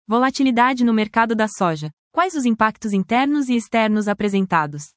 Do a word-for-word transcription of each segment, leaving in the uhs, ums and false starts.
Volatilidade no mercado da soja. Quais os impactos internos e externos apresentados?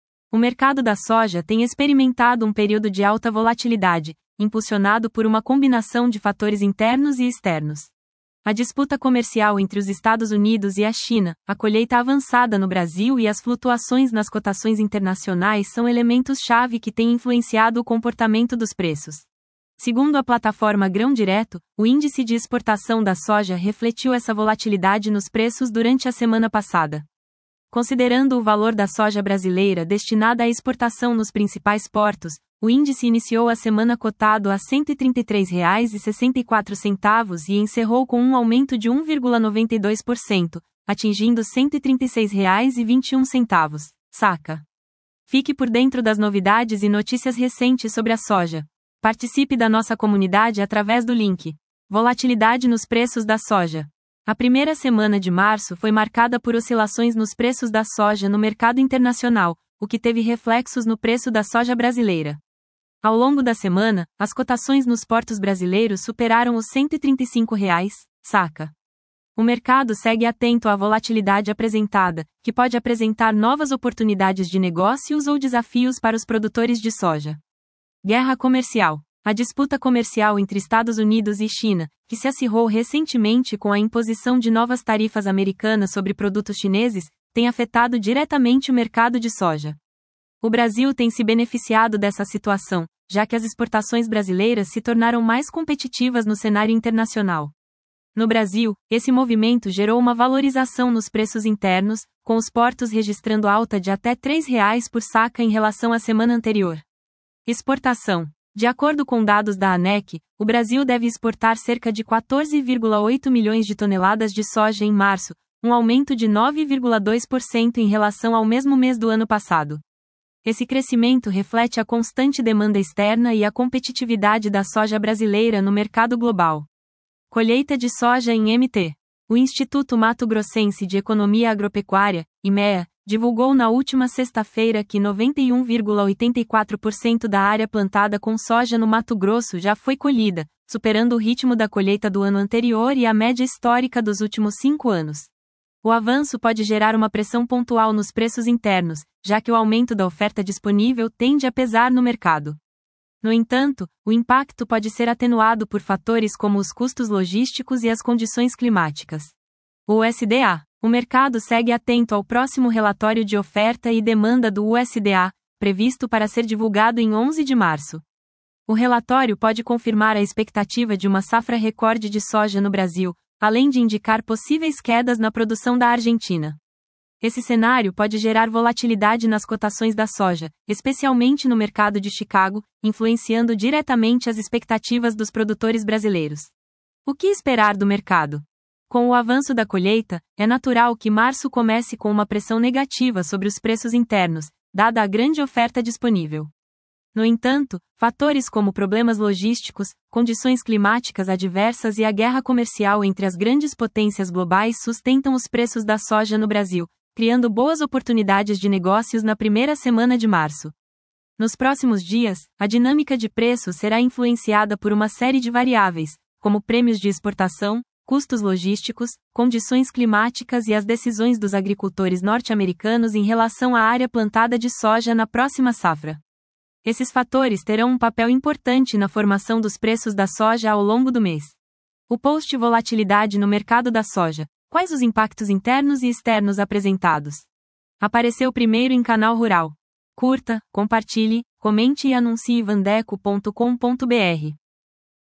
O mercado da soja tem experimentado um período de alta volatilidade, impulsionado por uma combinação de fatores internos e externos. A disputa comercial entre os Estados Unidos e a China, a colheita avançada no Brasil e as flutuações nas cotações internacionais são elementos-chave que têm influenciado o comportamento dos preços. Segundo a plataforma Grão Direto, o índice de exportação da soja refletiu essa volatilidade nos preços durante a semana passada. Considerando o valor da soja brasileira destinada à exportação nos principais portos, o índice iniciou a semana cotado a cento e trinta e três reais e sessenta e quatro centavos e encerrou com um aumento de um vírgula noventa e dois por cento, atingindo cento e trinta e seis reais e vinte e um centavos, saca. Fique por dentro das novidades e notícias recentes sobre a soja. Participe da nossa comunidade através do link. Volatilidade nos preços da soja. A primeira semana de março foi marcada por oscilações nos preços da soja no mercado internacional, o que teve reflexos no preço da soja brasileira. Ao longo da semana, as cotações nos portos brasileiros superaram os cento e trinta e cinco reais, saca. O mercado segue atento à volatilidade apresentada, que pode apresentar novas oportunidades de negócios ou desafios para os produtores de soja. Guerra comercial. A disputa comercial entre Estados Unidos e China, que se acirrou recentemente com a imposição de novas tarifas americanas sobre produtos chineses, tem afetado diretamente o mercado de soja. O Brasil tem se beneficiado dessa situação, já que as exportações brasileiras se tornaram mais competitivas no cenário internacional. No Brasil, esse movimento gerou uma valorização nos preços internos, com os portos registrando alta de até três reais por saca em relação à semana anterior. Exportação. De acordo com dados da ANEC, o Brasil deve exportar cerca de quatorze vírgula oito milhões de toneladas de soja em março, um aumento de nove vírgula dois por cento em relação ao mesmo mês do ano passado. Esse crescimento reflete a constante demanda externa e a competitividade da soja brasileira no mercado global. Colheita de soja em M T. O Instituto Mato Grossense de Economia Agropecuária, I M E A, divulgou na última sexta-feira que noventa e um vírgula oitenta e quatro por cento da área plantada com soja no Mato Grosso já foi colhida, superando o ritmo da colheita do ano anterior e a média histórica dos últimos cinco anos. O avanço pode gerar uma pressão pontual nos preços internos, já que o aumento da oferta disponível tende a pesar no mercado. No entanto, o impacto pode ser atenuado por fatores como os custos logísticos e as condições climáticas. O U S D A. O mercado segue atento ao próximo relatório de oferta e demanda do U S D A, previsto para ser divulgado em onze de março. O relatório pode confirmar a expectativa de uma safra recorde de soja no Brasil, além de indicar possíveis quedas na produção da Argentina. Esse cenário pode gerar volatilidade nas cotações da soja, especialmente no mercado de Chicago, influenciando diretamente as expectativas dos produtores brasileiros. O que esperar do mercado? Com o avanço da colheita, é natural que março comece com uma pressão negativa sobre os preços internos, dada a grande oferta disponível. No entanto, fatores como problemas logísticos, condições climáticas adversas e a guerra comercial entre as grandes potências globais sustentam os preços da soja no Brasil, criando boas oportunidades de negócios na primeira semana de março. Nos próximos dias, a dinâmica de preços será influenciada por uma série de variáveis, como prêmios de exportação, custos logísticos, condições climáticas e as decisões dos agricultores norte-americanos em relação à área plantada de soja na próxima safra. Esses fatores terão um papel importante na formação dos preços da soja ao longo do mês. O post Volatilidade no mercado da soja. Quais os impactos internos e externos apresentados? Apareceu primeiro em Canal Rural. Curta, compartilhe, comente e anuncie vandeco ponto com ponto br.